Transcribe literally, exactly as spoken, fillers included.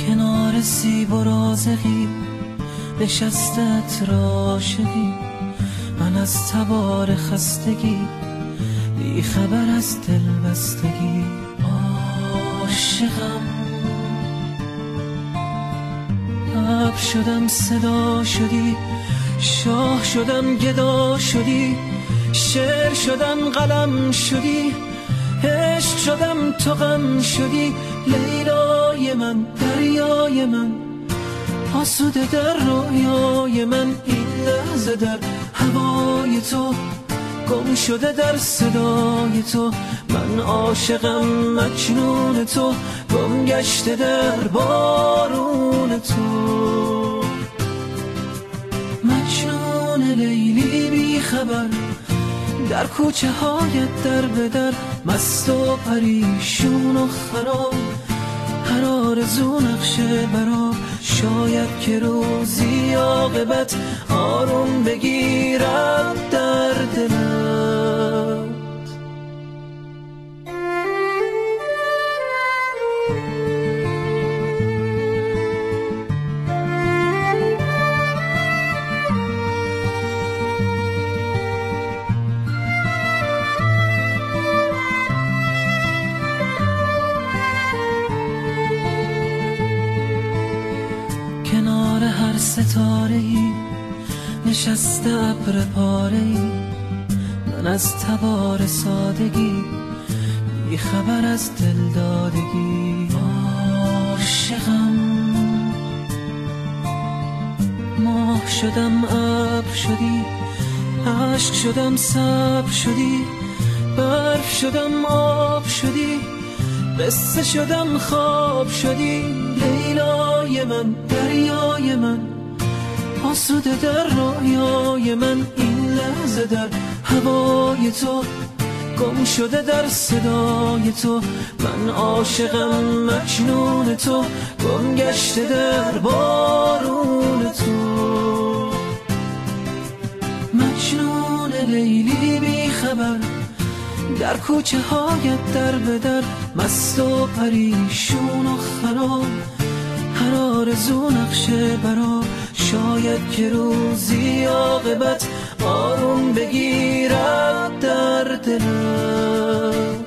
کنار سیب و رازقی نشستت راشقی، من از تبار خستگی بی خبر از دل بستگی. عاشقم اب شدم صدا شدی، شاه شدم گدا شدی، شعر شدم قلم شدی، عشق شدم تو غم شدی. لیلای من دریای من آسوده در رویای من، این لحظه در هوای تو گم شده در صدای تو. من عاشقم مجنون تو گم گشته در بارون تو. مجنون لیلی بی خبر در کوچه هایت در به در، مست و پریشون و خراب، هر آرزو نقشه برا. شاید که روزی عاقبت آروم بگیرد در دلت. کنار هر ستاره‌ای نشسته ابر پاره‌ای، من از تبار سادگی بی خبر از دل دادگی. عاشقم ماه شدم ابر شدی، عشق شدم صبر شدی، برف شدم آب شدی، قصه شدم خواب شدی. لیلای من دریای من آسوده در رویای من، این لحظه در هوای تو گم شده در صدای تو. من عاشقم مجنون تو گم گشته در بارون تو. مجنون لیلی بی خبر در کوچه هایت در به در، مست و پریشون و خراب، هر آرزو نقشه برا. شاید که روزی عاقبت آروم بگیرد در دلت.